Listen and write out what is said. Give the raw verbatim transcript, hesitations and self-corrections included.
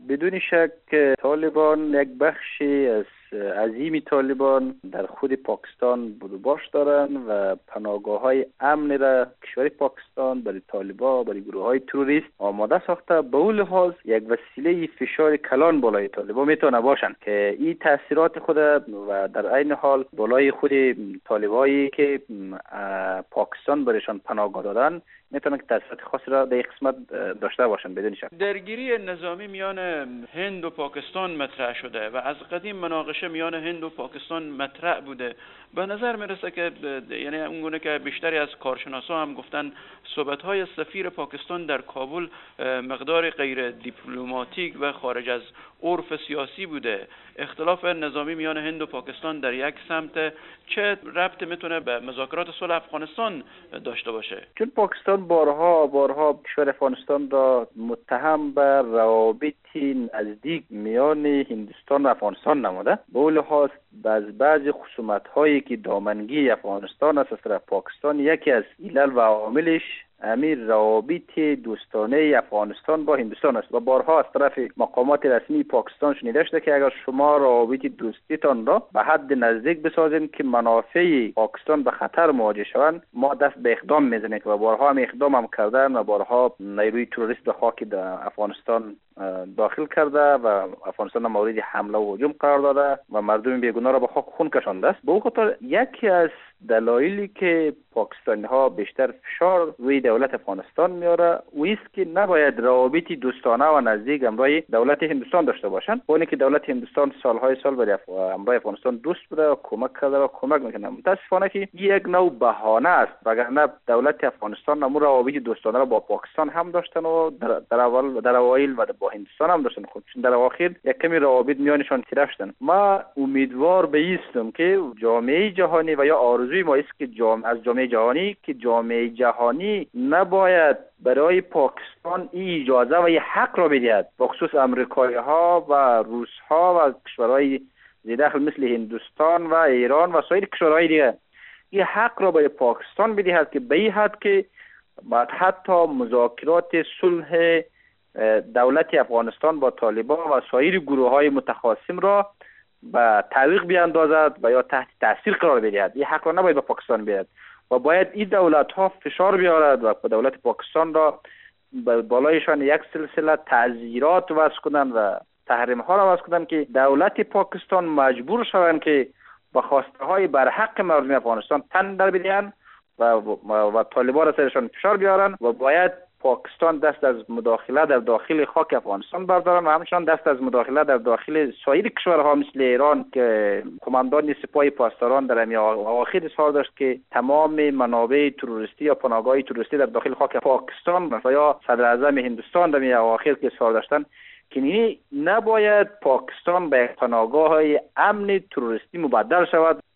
بدون شک طالبان یک بخشی از عظیمی طالبان در خود پاکستان بود و باش دارن و پناهگاه های امن را کشور پاکستان برای طالبان، برای گروه های تروریست آماده ساخته. به اون لحاظ یک وسیله فشار کلان بالای طالبان میتونه باشن که این تاثیرات خود و در عین حال بالای خود طالبایی که پاکستان برایشان پناهگاه دادن میتونه که تاثیرات خاصی را در قسمت داشته باشن بدون شک. درگیری نظامی میان هند و پاکستان مطرح شده و از قدیم مناقشه میان هند و پاکستان مطرح بوده. به نظر میرسه که یعنی اونگونه که بیشتری از کارشناسا هم گفتن صحبت‌های سفیر پاکستان در کابل مقدار غیر دیپلماتیک و خارج از عرف سیاسی بوده. اختلاف نظامی میان هند و پاکستان در یک سمت چه ربطی میتونه به مذاکرات صلح افغانستان داشته باشه؟ چون پاکستان بارها بارها کشور افغانستان را متهم به روابط نزدیک میان هندوستان و افغانستان نموده، به اون لحاظ بعض بعض خصومت‌هایی که دامنگی افغانستان است از طرف پاکستان یکی از علل و عواملش امیر روابط دوستانه افغانستان با هندوستان است و بارها از طرف مقامات رسمی پاکستان شنیده شده که اگر شما روابط دوستیتان را به حد نزدیک بسازین که منافع پاکستان به خطر مواجه شوند ما دست به اقدام میزنیم و بارها هم اقدام هم کردن و بارها نیروی تروریست به خاک افغانستان داخل کرده و افغانستان مورد حمله و هجوم قرار داده و مردم بیگناه را به خاک خون کشانده است. به اون خاطر یکی از دلایلی که پاکستانی ها بیشتر فشار روی دولت افغانستان میاره و است که نباید روابط دوستانه و نزدیک همراه دولت هندوستان داشته باشند. با اینکه دولت هندوستان سالهای سال برای همراه افغانستان دوست بوده و کمک کرده و کمک میکنه، متاسفانه که یک نوع بهانه است وگرنه دولت افغانستان نمو روابط دوستانه را با پاکستان هم داشتن و در در اول در اوایل و با هندوستان هم داشتن، خب چون در اواخر یک کمی روابط میانشان تیره شدن. ما امیدوار به ایستم که جامعه جهانی و یا آرزوی ما است که جامعه از جامعه جهانی که جامعه جهانی نباید برای پاکستان این اجازه و این حق را بدهد، بخصوص امریکایی ها و روس ها و کشورهای زیدخل مثل هندوستان و ایران و سایر کشورهای دیگه این حق را به پاکستان بدهد که به این حد که بعد حتی مذاکرات صلح دولت افغانستان با طالبان و سایر گروه های متخاصم را به تعویق بیاندازد و یا تحت تاثیر قرار بدهد. این حق را نباید به پاکستان بدهد و باید این دولت ها فشار بیارد و دولت پاکستان را بالایشان یک سلسله تعزیرات وضع کنند و تحریم ها را وضع کنند که دولت پاکستان مجبور شوند که به خواسته های برحق مردم افغانستان تن در بدهند و, و, و طالبان را سرشان فشار بیارن و باید پاکستان دست از مداخله در داخل خاک افغانستان بردارن و همچنان دست از مداخله در داخل سایر کشورها مثل ایران که قماندان سپاه پاسداران در امی اواخر اظهار داشت که تمام منابع تروریستی یا پناهگاه تروریستی در داخل خاک پاکستان و یا صدر اعظم هندوستان در امی اواخر که اظهار داشتن که نباید پاکستان به پناهگاه های امن تروریستی مبدل شود